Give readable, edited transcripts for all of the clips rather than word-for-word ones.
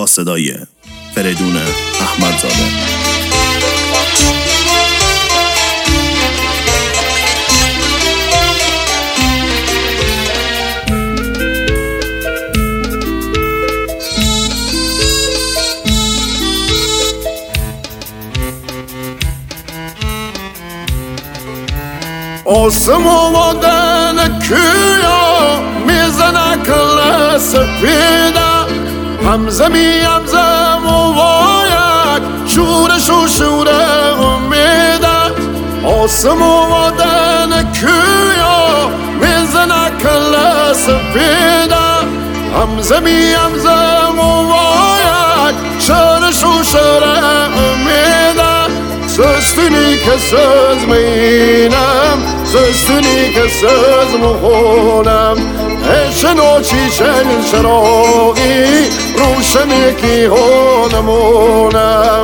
با صدای فریدون احمدزاده. آسمون کیا میزنه کل سپیده همزه و وایک شورش و شوره امیده. آسمون کیا میزنه کل سپیده همزه و وایک شورش و شوره امیده. سستونی که söz مینم سستونی که söz مخونم عشق چیشن شراقی روشنی که هونمونم.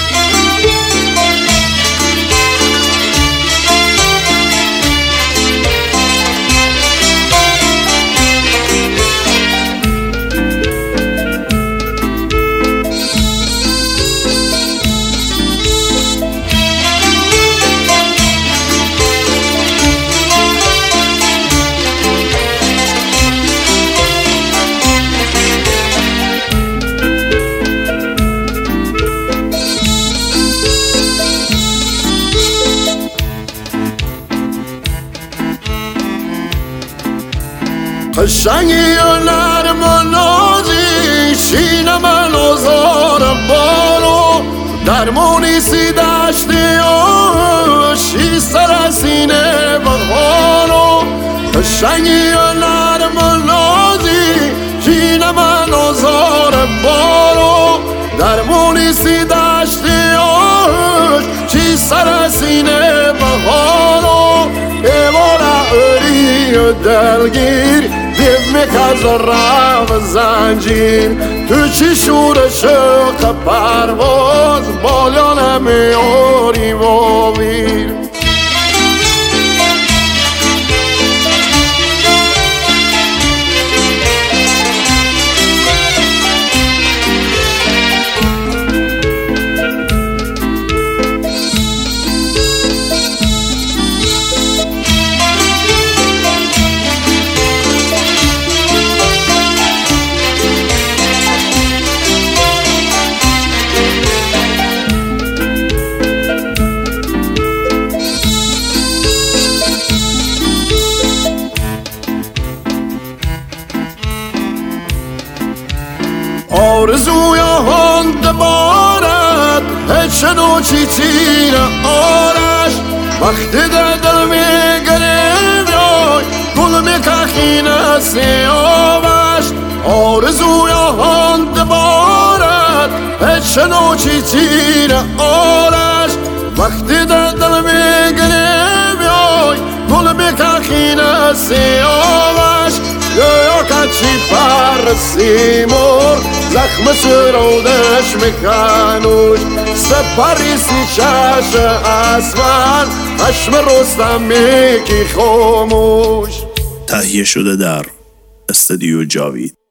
قشنگی و نرم و نازی شینم نازار بارو درمونی سی دشتی و شی سر سینه بخارو. قشنگی و نرم و نازی شینم نازار بارو درمونی سی دشتی و شی سر سینه بخارو. ایوانا اوری و دلگیر میکرد رم زنجیر تو چی شور شوق پرواز بالا نمیاری و میر. آرزوی هند بارد هچنو چی تیر آرش وقتی در دل میگریم یای گل میکخینه سیاوش. آرزوی هند بارد هچنو چی تیر آرش وقتی در دل میگریم یای گل میکخینه سیاوش. یا کچی پر سیمور زخم سرودش میکنوش سپری سی چش اسمن خشم رستم میکی خاموش. تهیه شده در استودیو جاوید.